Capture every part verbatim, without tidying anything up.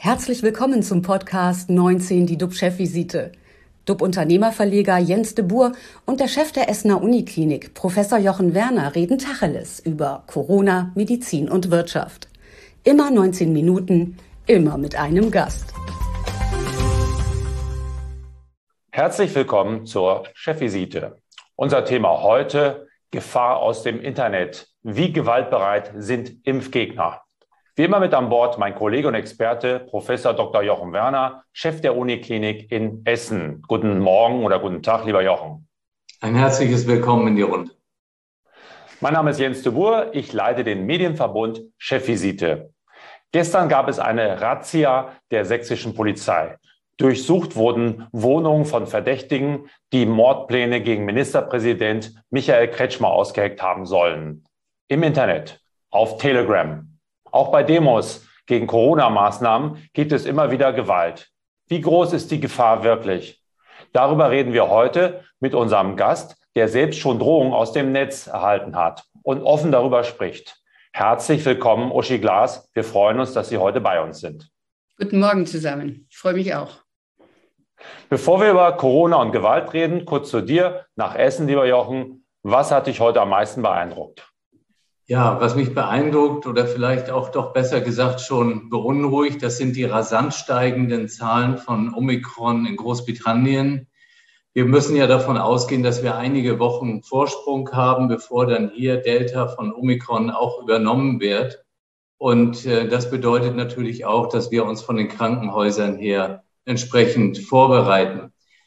Herzlich willkommen zum Podcast neunzehn, die D U B-Chefvisite. D U B-Unternehmerverleger Jens de Boer und der Chef der Essener Uniklinik, Professor Jochen Werner, reden Tacheles über Corona, Medizin und Wirtschaft. Immer neunzehn Minuten, immer mit einem Gast. Herzlich willkommen zur Chefvisite. Unser Thema heute: Gefahr aus dem Internet. Wie gewaltbereit sind Impfgegner? Wie immer mit an Bord mein Kollege und Experte, Professor Doktor Jochen Werner, Chef der Uniklinik in Essen. Guten Morgen oder guten Tag, lieber Jochen. Ein herzliches Willkommen in die Runde. Mein Name ist Jens de Boer, ich leite den Medienverbund Chefvisite. Gestern gab es eine Razzia der sächsischen Polizei. Durchsucht wurden Wohnungen von Verdächtigen, die Mordpläne gegen Ministerpräsident Michael Kretschmer ausgeheckt haben sollen. Im Internet, auf Telegram. Auch bei Demos gegen Corona-Maßnahmen gibt es immer wieder Gewalt. Wie groß ist die Gefahr wirklich? Darüber reden wir heute mit unserem Gast, der selbst schon Drohungen aus dem Netz erhalten hat und offen darüber spricht. Herzlich willkommen, Uschi Glas. Wir freuen uns, dass Sie heute bei uns sind. Guten Morgen zusammen. Ich freue mich auch. Bevor wir über Corona und Gewalt reden, kurz zu dir, nach Essen, lieber Jochen. Was hat dich heute am meisten beeindruckt? Ja, was mich beeindruckt oder vielleicht auch doch besser gesagt schon beunruhigt, das sind die rasant steigenden Zahlen von Omikron in Großbritannien. Wir müssen ja davon ausgehen, dass wir einige Wochen Vorsprung haben, bevor dann hier Delta von Omikron auch übernommen wird. Und äh, das bedeutet natürlich auch, dass wir uns von den Krankenhäusern her entsprechend vorbereiten.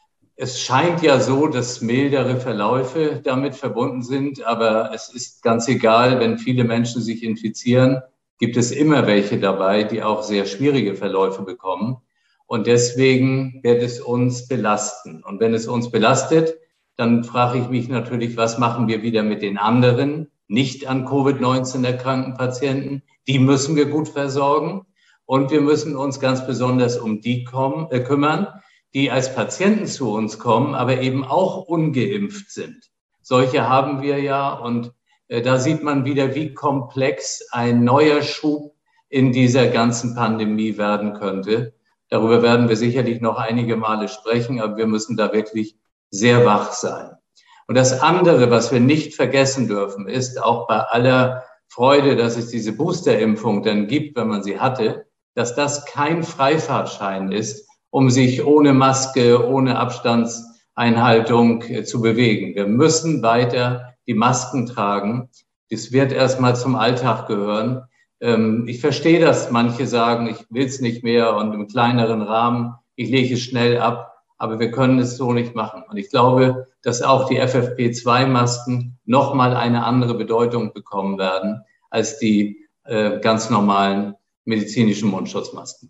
Es scheint ja so, dass mildere Verläufe damit verbunden sind, aber es ist ganz egal, wenn viele Menschen sich infizieren, gibt es immer welche dabei, die auch sehr schwierige Verläufe bekommen. Und deswegen wird es uns belasten. Und wenn es uns belastet, dann frage ich mich natürlich, was machen wir wieder mit den anderen, nicht an Covid neunzehn erkrankten Patienten? Die müssen wir gut versorgen. Und wir müssen uns ganz besonders um die kommen, äh, kümmern, die als Patienten zu uns kommen, aber eben auch ungeimpft sind. Solche haben wir ja, und äh, da sieht man wieder, wie komplex ein neuer Schub in dieser ganzen Pandemie werden könnte. Darüber werden wir sicherlich noch einige Male sprechen, aber wir müssen da wirklich sehr wach sein. Und das andere, was wir nicht vergessen dürfen, ist auch bei aller Freude, dass es diese Boosterimpfung dann gibt, wenn man sie hatte, dass das kein Freifahrtschein ist, um sich ohne Maske, ohne Abstandseinhaltung äh, zu bewegen. Wir müssen weiter die Masken tragen. Das wird erstmal zum Alltag gehören. Ähm, ich verstehe, dass manche sagen, ich will es nicht mehr und im kleineren Rahmen, ich lege es schnell ab, aber wir können es so nicht machen. Und ich glaube, dass auch die F F P zwei Masken nochmal eine andere Bedeutung bekommen werden als die äh, ganz normalen medizinischen Mundschutzmasken.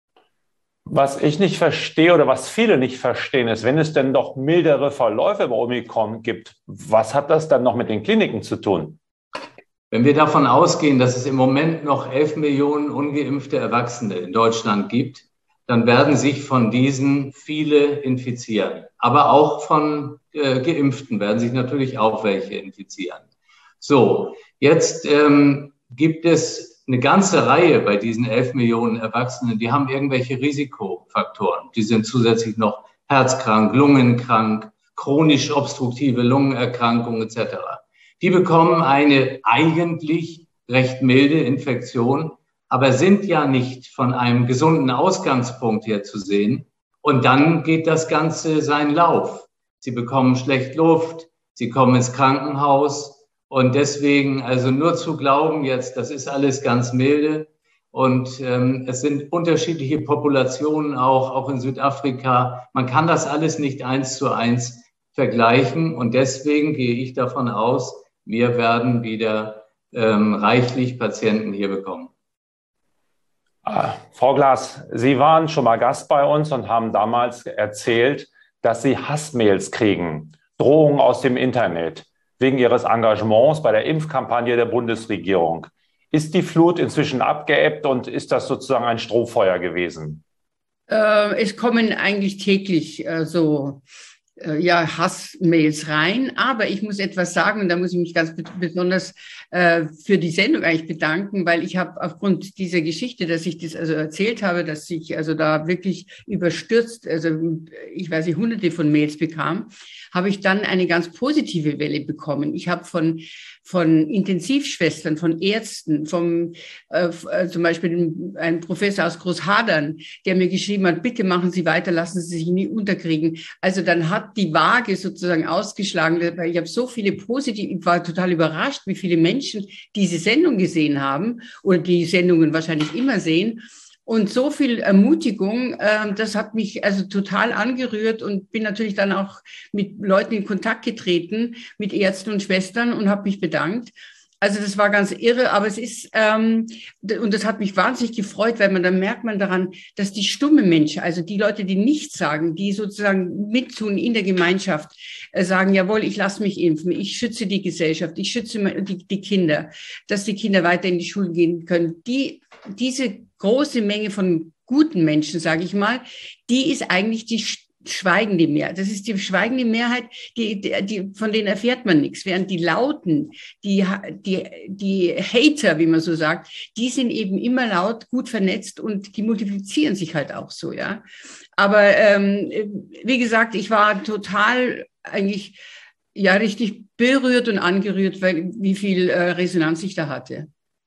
Was ich nicht verstehe oder was viele nicht verstehen, ist, wenn es denn doch mildere Verläufe bei Omikron gibt, was hat das dann noch mit den Kliniken zu tun? Wenn wir davon ausgehen, dass es im Moment noch elf Millionen ungeimpfte Erwachsene in Deutschland gibt, dann werden sich von diesen viele infizieren. Aber auch von äh, Geimpften werden sich natürlich auch welche infizieren. So, jetzt ähm, gibt es eine ganze Reihe bei diesen elf Millionen Erwachsenen, die haben irgendwelche Risikofaktoren. Die sind zusätzlich noch herzkrank, lungenkrank, chronisch obstruktive Lungenerkrankungen et cetera. Die bekommen eine eigentlich recht milde Infektion, aber sind ja nicht von einem gesunden Ausgangspunkt her zu sehen. Und dann geht das Ganze seinen Lauf. Sie bekommen schlecht Luft, sie kommen ins Krankenhaus. Und deswegen, also nur zu glauben jetzt, das ist alles ganz milde. Und ähm, es sind unterschiedliche Populationen auch, auch in Südafrika. Man kann das alles nicht eins zu eins vergleichen. Und deswegen gehe ich davon aus, wir werden wieder ähm, reichlich Patienten hier bekommen. Ah, Frau Glas, Sie waren schon mal Gast bei uns und haben damals erzählt, dass Sie Hassmails kriegen, Drohungen aus dem Internet, wegen Ihres Engagements bei der Impfkampagne der Bundesregierung. Ist die Flut inzwischen abgeebbt und ist das sozusagen ein Strohfeuer gewesen? Äh, es kommen eigentlich täglich äh, so ja, Hassmails rein, aber ich muss etwas sagen und da muss ich mich ganz besonders äh, für die Sendung eigentlich bedanken, weil ich habe aufgrund dieser Geschichte, dass ich das also erzählt habe, dass ich also da wirklich überstürzt, also ich weiß nicht, hunderte von Mails bekam, habe ich dann eine ganz positive Welle bekommen. Ich habe von von Intensivschwestern, von Ärzten, vom äh, zum Beispiel ein Professor aus Großhadern, der mir geschrieben hat, bitte machen Sie weiter, lassen Sie sich nie unterkriegen. Also dann hat die Waage sozusagen ausgeschlagen, weil ich habe so viele positive, ich war total überrascht, wie viele Menschen diese Sendung gesehen haben oder die Sendungen wahrscheinlich immer sehen. Und so viel Ermutigung, äh, das hat mich also total angerührt und bin natürlich dann auch mit Leuten in Kontakt getreten, mit Ärzten und Schwestern und habe mich bedankt. Also das war ganz irre, aber es ist, ähm, und das hat mich wahnsinnig gefreut, weil man dann merkt man daran, dass die stumme Menschen, also die Leute, die nichts sagen, die sozusagen mittun in der Gemeinschaft, äh, sagen, jawohl, ich lasse mich impfen, ich schütze die Gesellschaft, ich schütze die, die Kinder, dass die Kinder weiter in die Schule gehen können. Die, diese große Menge von guten Menschen, sage ich mal, die ist eigentlich die schweigende Mehrheit. Das ist die schweigende Mehrheit, die, die, die, von denen erfährt man nichts. Während die Lauten, die, die, die Hater, wie man so sagt, die sind eben immer laut, gut vernetzt und die multiplizieren sich halt auch so, ja. Aber ähm, wie gesagt, ich war total eigentlich ja richtig berührt und angerührt, weil wie viel äh, Resonanz ich da hatte.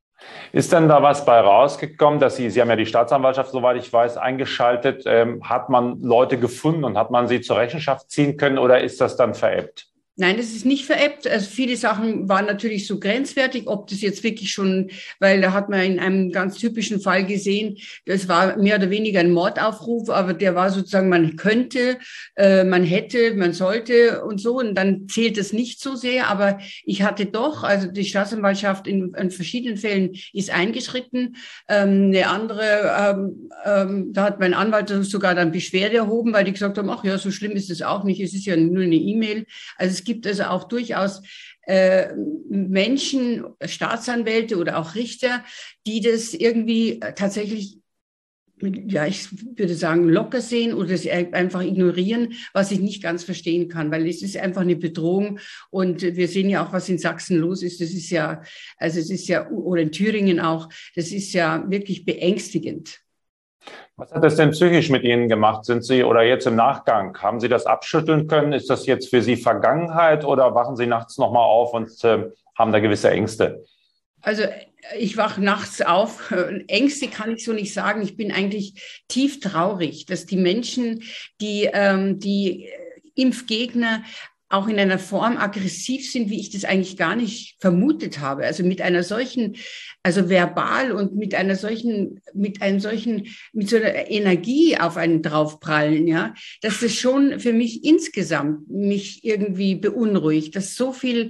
Ist denn da was bei rausgekommen, dass Sie, Sie haben ja die Staatsanwaltschaft, soweit ich weiß, eingeschaltet, ähm, hat man Leute gefunden und hat man sie zur Rechenschaft ziehen können oder ist das dann verebbt? Nein, das ist nicht verebbt. Also viele Sachen waren natürlich so grenzwertig, ob das jetzt wirklich schon, weil da hat man in einem ganz typischen Fall gesehen, das war mehr oder weniger ein Mordaufruf, aber der war sozusagen, man könnte, äh, man hätte, man sollte und so, und dann zählt es nicht so sehr, aber ich hatte doch, also die Staatsanwaltschaft in, in verschiedenen Fällen ist eingeschritten, ähm, eine andere, ähm, ähm, da hat mein Anwalt sogar dann Beschwerde erhoben, weil die gesagt haben, ach ja, so schlimm ist es auch nicht, es ist ja nur eine E-Mail. Also es gibt also auch durchaus äh, Menschen, Staatsanwälte oder auch Richter, die das irgendwie tatsächlich, ja, ich würde sagen, locker sehen oder es einfach ignorieren, was ich nicht ganz verstehen kann, weil es ist einfach eine Bedrohung und wir sehen ja auch, was in Sachsen los ist. Das ist ja, also es ist ja, oder in Thüringen auch, das ist ja wirklich beängstigend. Was hat das denn psychisch mit Ihnen gemacht? Sind Sie oder jetzt im Nachgang, haben Sie das abschütteln können? Ist das jetzt für Sie Vergangenheit oder wachen Sie nachts nochmal auf und äh, haben da gewisse Ängste? Also ich wache nachts auf. Ängste kann ich so nicht sagen. Ich bin eigentlich tief traurig, dass die Menschen, die, ähm, die Impfgegner, auch in einer Form aggressiv sind, wie ich das eigentlich gar nicht vermutet habe. Also mit einer solchen, also verbal und mit einer solchen, mit einem solchen, mit so einer Energie auf einen draufprallen, ja, dass das schon für mich insgesamt mich irgendwie beunruhigt, dass so viel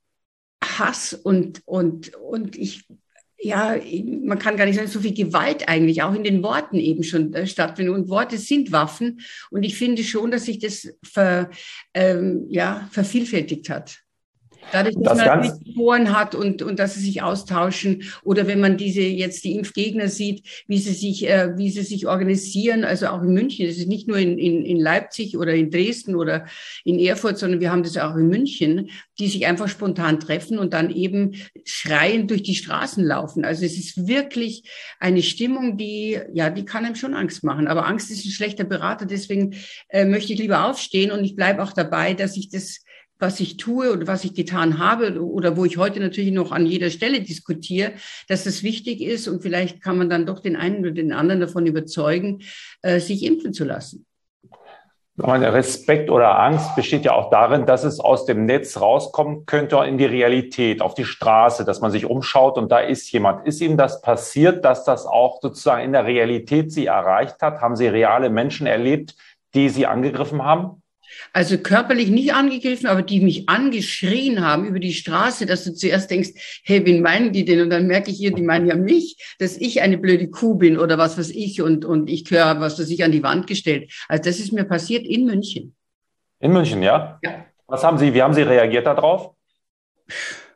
Hass und, und, und ich, ja, man kann gar nicht sagen, so viel Gewalt eigentlich auch in den Worten eben schon äh, stattfindet. Und Worte sind Waffen. Und ich finde schon, dass sich das ver, ähm, ja, vervielfältigt hat. Dadurch, dass das man Foren hat und, und dass sie sich austauschen oder wenn man diese jetzt die Impfgegner sieht, wie sie sich, äh, wie sie sich organisieren, also auch in München. Das ist nicht nur in, in, in Leipzig oder in Dresden oder in Erfurt, sondern wir haben das auch in München, die sich einfach spontan treffen und dann eben schreiend durch die Straßen laufen. Also es ist wirklich eine Stimmung, die, ja, die kann einem schon Angst machen. Aber Angst ist ein schlechter Berater, deswegen äh, möchte ich lieber aufstehen und ich bleibe auch dabei, dass ich das, was ich tue oder was ich getan habe oder wo ich heute natürlich noch an jeder Stelle diskutiere, dass das wichtig ist und vielleicht kann man dann doch den einen oder den anderen davon überzeugen, äh, sich impfen zu lassen. Respekt oder Angst besteht ja auch darin, dass es aus dem Netz rauskommen könnte in die Realität, auf die Straße, dass man sich umschaut und da ist jemand. Ist Ihnen das passiert, dass das auch sozusagen in der Realität Sie erreicht hat? Haben Sie reale Menschen erlebt, die Sie angegriffen haben? Also körperlich nicht angegriffen, aber die mich angeschrien haben über die Straße, dass du zuerst denkst, hey, wen meinen die denn? Und dann merke ich hier, die meinen ja mich, dass ich eine blöde Kuh bin oder was weiß ich und, und ich gehöre, was weiß ich, an die Wand gestellt. Also das ist mir passiert in München. In München, ja? Ja. Was haben Sie, wie haben Sie reagiert darauf?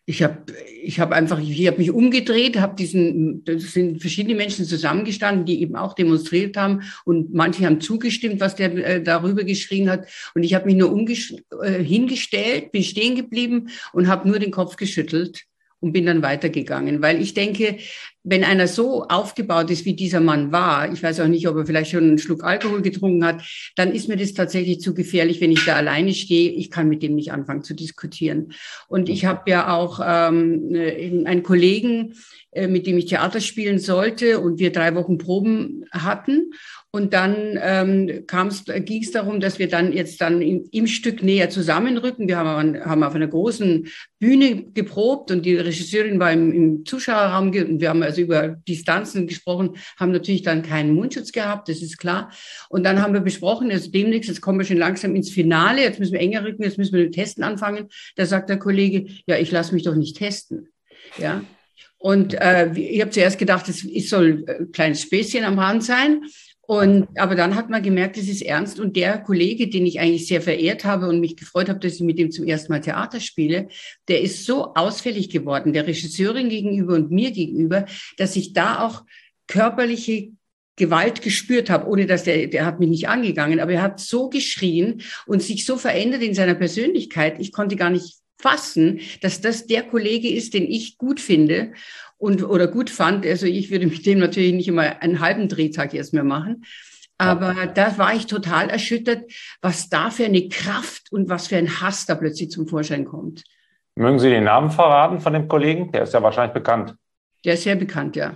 Ich habe ich hab einfach, ich habe mich umgedreht, habe diesen, das sind verschiedene Menschen zusammengestanden, die eben auch demonstriert haben und manche haben zugestimmt, was der äh, darüber geschrien hat. Und ich habe mich nur umges- äh, hingestellt, bin stehen geblieben und habe nur den Kopf geschüttelt und bin dann weitergegangen. Weil ich denke, wenn einer so aufgebaut ist, wie dieser Mann war, ich weiß auch nicht, ob er vielleicht schon einen Schluck Alkohol getrunken hat, dann ist mir das tatsächlich zu gefährlich, wenn ich da alleine stehe. Ich kann mit dem nicht anfangen zu diskutieren. Und ich habe ja auch ähm, einen Kollegen, äh, mit dem ich Theater spielen sollte und wir drei Wochen Proben hatten. Und dann ähm, ging es darum, dass wir dann jetzt dann im, im Stück näher zusammenrücken. Wir haben, haben auf einer großen Bühne geprobt und die Regisseurin war im, im Zuschauerraum und wir haben also über Distanzen gesprochen, haben natürlich dann keinen Mundschutz gehabt, das ist klar. Und dann haben wir besprochen, also demnächst, jetzt kommen wir schon langsam ins Finale, jetzt müssen wir enger rücken, jetzt müssen wir mit Testen anfangen. Da sagt der Kollege, ja, ich lasse mich doch nicht testen. Ja. Und äh, ich habe zuerst gedacht, es soll ein kleines Späßchen am Rand sein. Und, aber dann hat man gemerkt, es ist ernst. Und der Kollege, den ich eigentlich sehr verehrt habe und mich gefreut habe, dass ich mit ihm zum ersten Mal Theater spiele, der ist so ausfällig geworden, der Regisseurin gegenüber und mir gegenüber, dass ich da auch körperliche Gewalt gespürt habe, ohne dass der, der hat mich nicht angegangen, aber er hat so geschrien und sich so verändert in seiner Persönlichkeit. Ich konnte gar nicht fassen, dass das der Kollege ist, den ich gut finde. Und, oder gut fand, also ich würde mit dem natürlich nicht immer einen halben Drehtag erst mehr machen, aber ja. Da war ich total erschüttert, was da für eine Kraft und was für ein Hass da plötzlich zum Vorschein kommt. Mögen Sie den Namen verraten von dem Kollegen? Der ist ja wahrscheinlich bekannt. Der ist sehr bekannt, ja.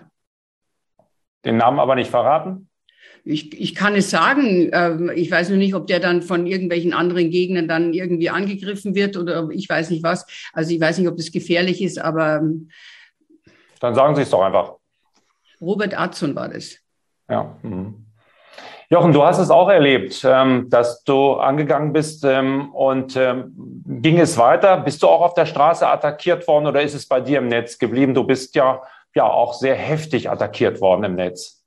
Den Namen aber nicht verraten? Ich, ich kann es sagen, äh, ich weiß nur nicht, ob der dann von irgendwelchen anderen Gegnern dann irgendwie angegriffen wird oder ich weiß nicht was. Also ich weiß nicht, ob das gefährlich ist, aber... Dann sagen Sie es doch einfach. Robert Atzon war das. Ja. Mhm. Jochen, du hast es auch erlebt, ähm, dass du angegangen bist ähm, und ähm, ging es weiter? Bist du auch auf der Straße attackiert worden oder ist es bei dir im Netz geblieben? Du bist ja, ja auch sehr heftig attackiert worden im Netz.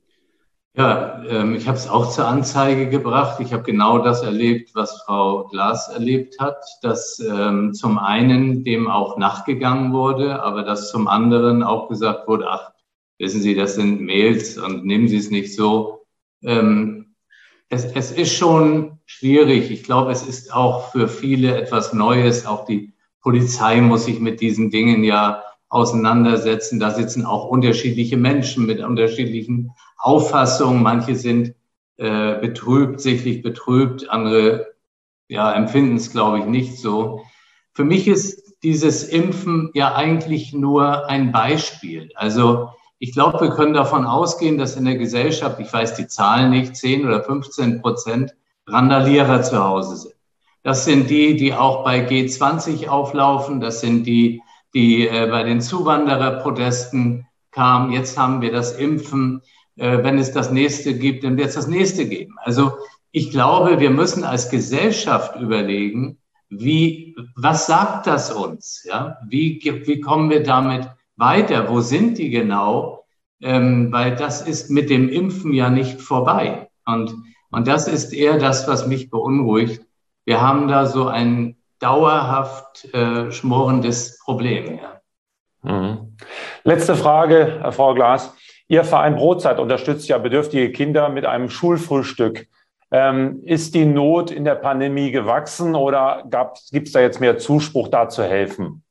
Ja, ähm, ich habe es auch zur Anzeige gebracht. Ich habe genau das erlebt, was Frau Glas erlebt hat, dass ähm, zum einen dem auch nachgegangen wurde, aber dass zum anderen auch gesagt wurde, ach, wissen Sie, das sind Mails und nehmen Sie es nicht so. Ähm, es, es ist schon schwierig. Ich glaube, es ist auch für viele etwas Neues. Auch die Polizei muss sich mit diesen Dingen ja auseinandersetzen. Da sitzen auch unterschiedliche Menschen mit unterschiedlichen Auffassungen. Manche sind äh, betrübt, sichtlich betrübt, andere ja, empfinden es, glaube ich, nicht so. Für mich ist dieses Impfen ja eigentlich nur ein Beispiel. Also ich glaube, wir können davon ausgehen, dass in der Gesellschaft, ich weiß die Zahlen nicht, zehn oder fünfzehn Prozent Randalierer zu Hause sind. Das sind die, die auch bei G zwanzig auflaufen. Das sind die, die äh, bei den Zuwandererprotesten kamen. Jetzt haben wir das Impfen. Äh, wenn es das nächste gibt, dann wird es das nächste geben. Also ich glaube, wir müssen als Gesellschaft überlegen, wie, was sagt das uns? Ja? Wie, wie kommen wir damit weiter? Wo sind die genau? Ähm, weil das ist mit dem Impfen ja nicht vorbei. Und, und das ist eher das, was mich beunruhigt. Wir haben da so ein dauerhaft äh, schmorendes Problem. Ja. Mhm. Letzte Frage, Frau Glas. Ihr Verein Brotzeit unterstützt ja bedürftige Kinder mit einem Schulfrühstück. Ähm, ist die Not in der Pandemie gewachsen oder gibt es da jetzt mehr Zuspruch, da zu helfen?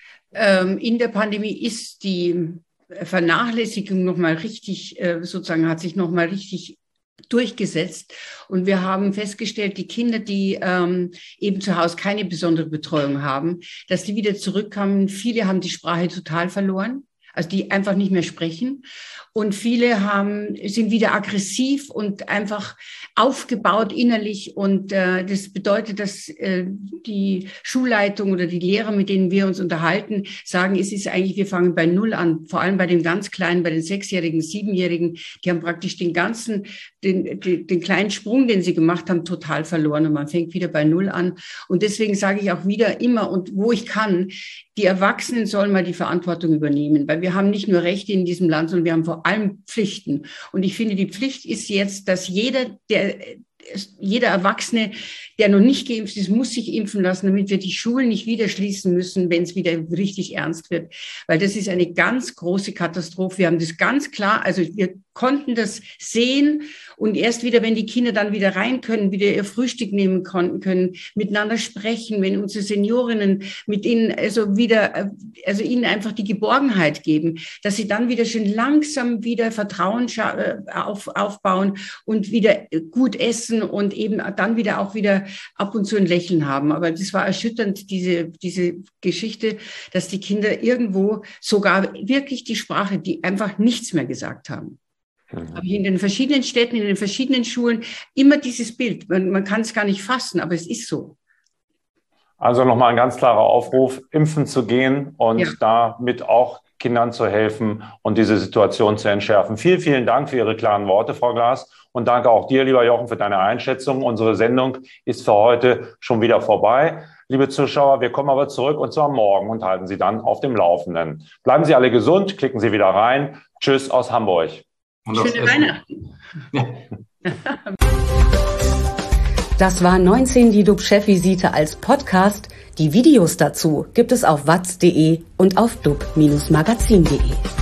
Ähm, in der Pandemie ist die Vernachlässigung nochmal richtig, äh, sozusagen hat sich nochmal richtig durchgesetzt. Und wir haben festgestellt, die Kinder, die ähm, eben zu Hause keine besondere Betreuung haben, dass die wieder zurückkamen. Viele haben die Sprache total verloren, also die einfach nicht mehr sprechen. Und viele haben, sind wieder aggressiv und einfach aufgebaut innerlich. Und äh, das bedeutet, dass äh, die Schulleitung oder die Lehrer, mit denen wir uns unterhalten, sagen, es ist eigentlich, wir fangen bei Null an. Vor allem bei den ganz Kleinen, bei den Sechsjährigen, Siebenjährigen, die haben praktisch den ganzen, den, den, den kleinen Sprung, den sie gemacht haben, total verloren. Und man fängt wieder bei Null an. Und deswegen sage ich auch wieder immer und wo ich kann, die Erwachsenen sollen mal die Verantwortung übernehmen, weil wir haben nicht nur Rechte in diesem Land, sondern wir haben vor allem Pflichten. Und ich finde, die Pflicht ist jetzt, dass jeder, der jeder Erwachsene, der noch nicht geimpft ist, muss sich impfen lassen, damit wir die Schulen nicht wieder schließen müssen, wenn es wieder richtig ernst wird. Weil das ist eine ganz große Katastrophe. Wir haben das ganz klar, also wir konnten das sehen und erst wieder, wenn die Kinder dann wieder rein können, wieder ihr Frühstück nehmen konnten, können miteinander sprechen, wenn unsere Seniorinnen mit ihnen also wieder, also ihnen einfach die Geborgenheit geben, dass sie dann wieder schön langsam wieder Vertrauen auf, aufbauen und wieder gut essen und eben dann wieder auch wieder ab und zu ein Lächeln haben. Aber das war erschütternd, diese, diese Geschichte, dass die Kinder irgendwo sogar wirklich die Sprache, die einfach nichts mehr gesagt haben. Mhm. Habe ich in den verschiedenen Städten, in den verschiedenen Schulen immer dieses Bild. Man, man kann es gar nicht fassen, aber es ist so. Also nochmal ein ganz klarer Aufruf, impfen zu gehen und ja. damit auch Kindern zu helfen und diese Situation zu entschärfen. Vielen, vielen Dank für Ihre klaren Worte, Frau Glas. Und danke auch dir, lieber Jochen, für deine Einschätzung. Unsere Sendung ist für heute schon wieder vorbei. Liebe Zuschauer, wir kommen aber zurück und zwar morgen und halten Sie dann auf dem Laufenden. Bleiben Sie alle gesund, klicken Sie wieder rein. Tschüss aus Hamburg. Schöne Weihnachten. Das war neunzehn die D U B-Chefvisite als Podcast. Die Videos dazu gibt es auf watz punkt de und auf dub Bindestrich magazin punkt de.